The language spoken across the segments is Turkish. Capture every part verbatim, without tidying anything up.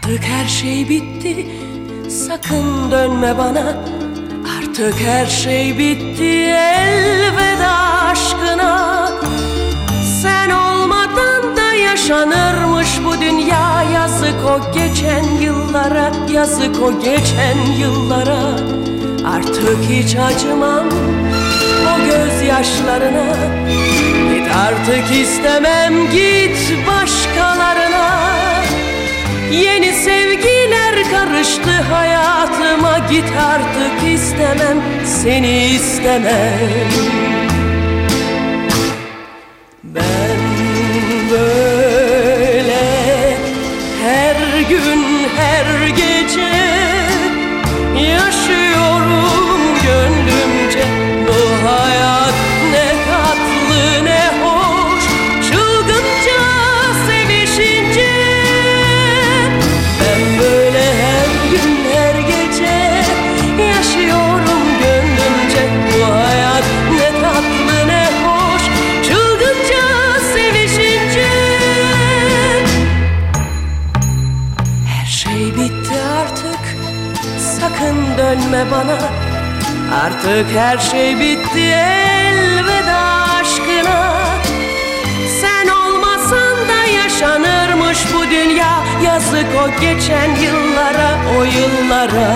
Artık her şey bitti, sakın dönme bana. Artık her şey bitti, elveda aşkına. Sen olmadan da yaşanırmış bu dünya. Yazık o geçen yıllara, yazık o geçen yıllara. Artık hiç acımam o gözyaşlarına. Git artık, istemem, git başkalarına. Yeni sevgiler karıştı hayatıma. Git artık, istemem, seni istemem. Ben böyle her gün her gece yaşıyorum gönlümce. Bu hayat ne tatlı ne hoş, çılgınca sevişince. Ben böyle her gün her gece yaşıyorum gönlümce. Bu hayat ne tatlı ne hoş, çılgınca sevişince. Her şey bitti artık, sakın dönme bana. Artık her şey bitti, elveda aşkına. Sen olmasan da yaşanırmış bu dünya. Yazık o geçen yıllara, o yıllara.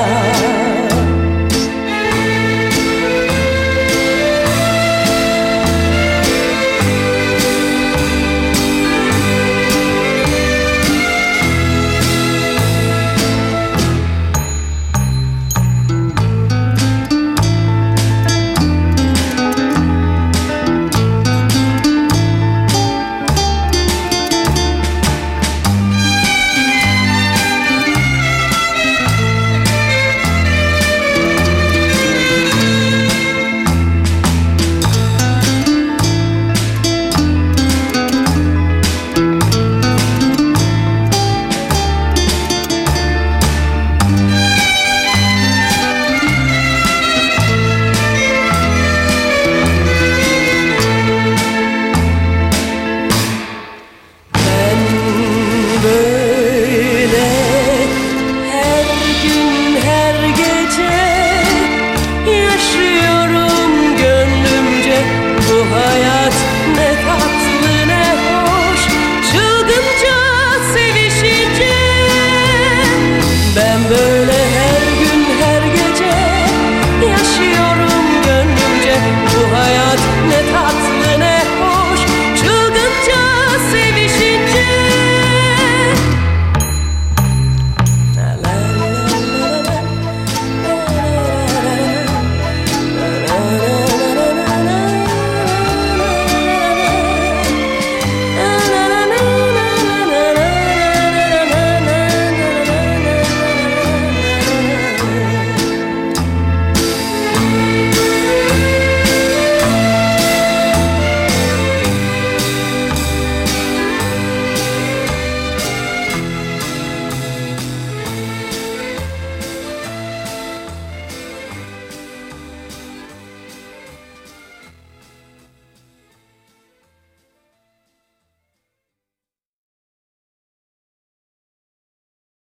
Ben böyle